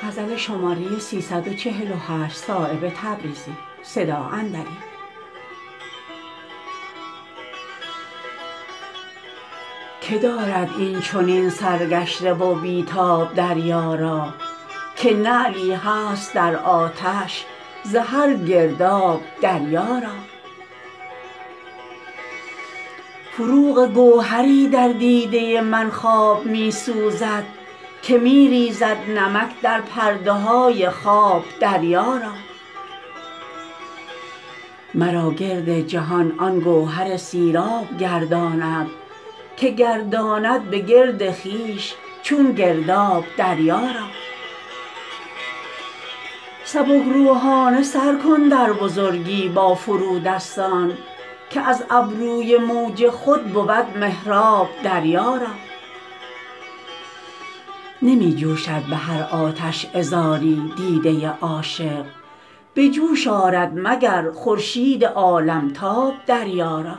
که دارد این چنین سرگشته و بی تاب دریا را که نعلی هست در آتش ز هر گرداب دریا را فروغ گوهری در دیده من خواب می سوزد که می ریزد نمک در پرده های خواب دریا را مرا گرد جهان آن گوهر سیراب گرداند که گرداند به گرد خویش چون گرداب دریا را سبکروحانه سر کن در بزرگی با فرودستان که از ابروی موج خود بود محراب دریا را نمی جوشد به هر آتش عذاری دیده عاشق به جوش آرد مگر خورشید عالمتاب دریا را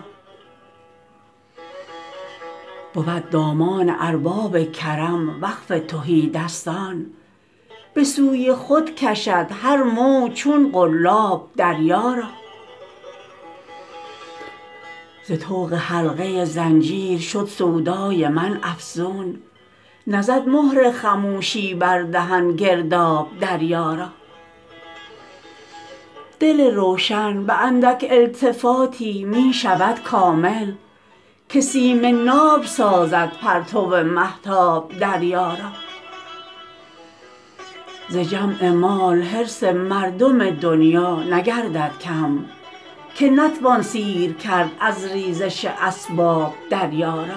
بود دامان ارباب کرم وقف تهیدستان به سوی خود کشد هر موج چون قلاب دریا را ز طوق حلقه زنجیر شد سودای من افزون نزد مهر خموشی بر دهن گرداب دریا را دل روشن به اندک التفاتی می شود کامل که سیم ناب سازد پرتو مهتاب دریا را ز جمع مال حرص مردم دنیا نگردد کم که نتوان سیر کرد از ریزش اسباب دریا را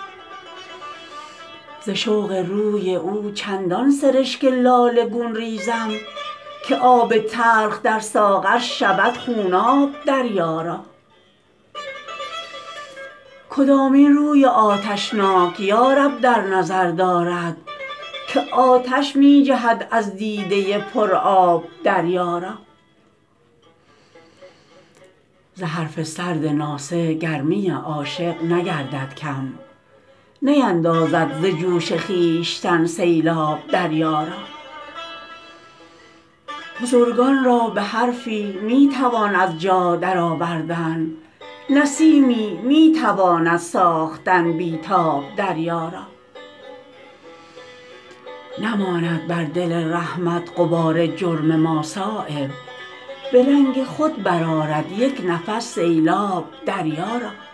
ز شوق روی او چندان سرشک لاله گون ریزم که آب تلخ در ساغر شود خوناب دریا را کدامین روی آتشناک یارب در نظر دارد که آتش می جهد از دیده پر آب دریا را ز حرف سرد ناصح گرمی عاشق نگردد کم نیندازد ز جوش خویشتن سیلاب دریا را بزرگان را به حرفی می توان از جا درآوردن نسیمی می تواند ساختن بی تاب دریا را نماند بر دل رحمت غبار جرم ما صایب به رنگ خود برآرد یک نفس سیلاب دریا را